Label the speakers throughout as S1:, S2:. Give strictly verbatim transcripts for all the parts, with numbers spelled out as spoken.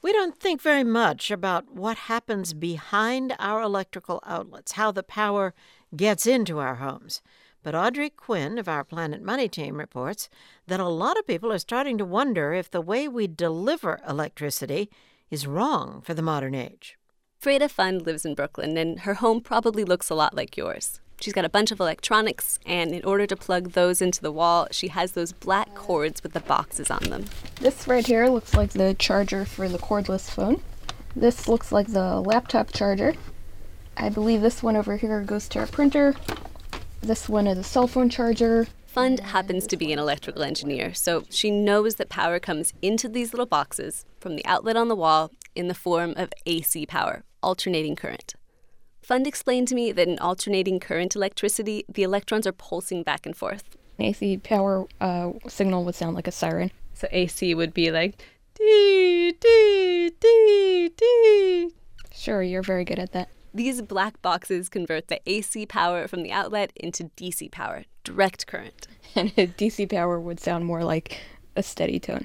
S1: We don't think very much about what happens behind our electrical outlets, how the power gets into our homes. But Audrey Quinn of our Planet Money team reports that a lot of people are starting to wonder if the way we deliver electricity is wrong for the modern age.
S2: Freda Fund lives in Brooklyn, and her home probably looks a lot like yours. She's got a bunch of electronics, and in order to plug those into the wall, she has those black cords with the boxes on them.
S3: This right here looks like the charger for the cordless phone. This looks like the laptop charger. I believe this one over here goes to our printer. This one is a cell phone charger.
S2: Fund happens to be an electrical engineer, so she knows that power comes into these little boxes from the outlet on the wall in the form of A C power, alternating current. Fund explained to me that in alternating current electricity, the electrons are pulsing back and forth.
S3: A C power uh, signal would sound like a siren.
S2: So A C would be like, dee, dee, dee, dee.
S3: Sure, you're very good at that.
S2: These black boxes convert the A C power from the outlet into D C power, direct current.
S3: And a D C power would sound more like a steady tone.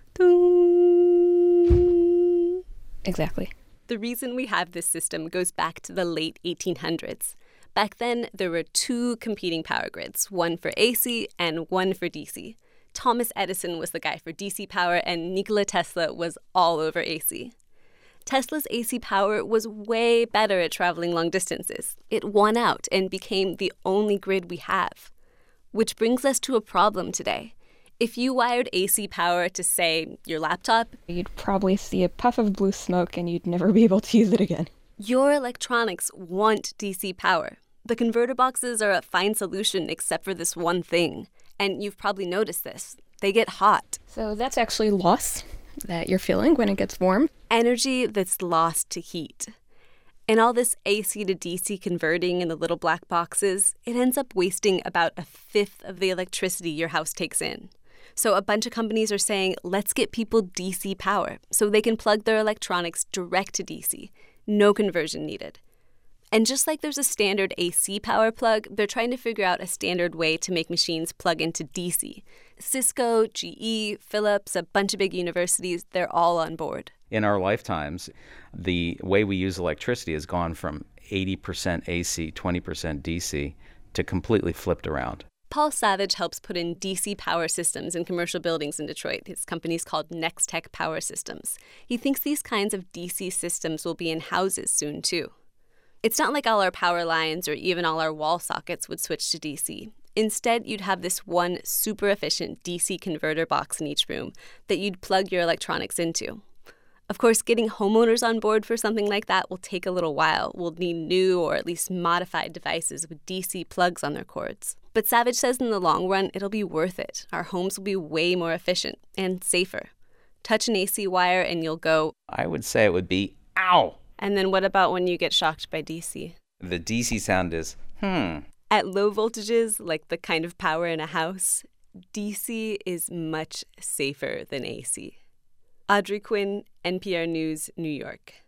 S2: Ding.
S3: Exactly.
S2: The reason we have this system goes back to the late eighteen hundreds. Back then, there were two competing power grids, one for A C and one for D C. Thomas Edison was the guy for D C power, and Nikola Tesla was all over A C. Tesla's A C power was way better at traveling long distances. It won out and became the only grid we have. Which brings us to a problem today. If you wired A C power to, say, your laptop,
S3: you'd probably see a puff of blue smoke and you'd never be able to use it again.
S2: Your electronics want D C power. The converter boxes are a fine solution except for this one thing. And you've probably noticed this. They get hot.
S3: So that's actually loss that you're feeling when it gets warm.
S2: Energy that's lost to heat. And all this A C to D C converting in the little black boxes, it ends up wasting about a fifth of the electricity your house takes in. So a bunch of companies are saying, let's get people D C power so they can plug their electronics direct to D C. No conversion needed. And just like there's a standard A C power plug, they're trying to figure out a standard way to make machines plug into D C. Cisco, G E, Philips, a bunch of big universities, they're all on board.
S4: In our lifetimes, the way we use electricity has gone from eighty percent A C, twenty percent D C to completely flipped around.
S2: Paul Savage helps put in D C power systems in commercial buildings in Detroit. His company's called Nextech Power Systems. He thinks these kinds of D C systems will be in houses soon, too. It's not like all our power lines or even all our wall sockets would switch to D C. Instead, you'd have this one super efficient D C converter box in each room that you'd plug your electronics into. Of course, getting homeowners on board for something like that will take a little while. We'll need new or at least modified devices with D C plugs on their cords. But Savage says in the long run, it'll be worth it. Our homes will be way more efficient and safer. Touch an A C wire and you'll go,
S4: I would say it would be, ow!
S2: And then what about when you get shocked by D C?
S4: The D C sound is, hmm.
S2: At low voltages, like the kind of power in a house, D C is much safer than A C. Audrey Quinn, N P R News, New York.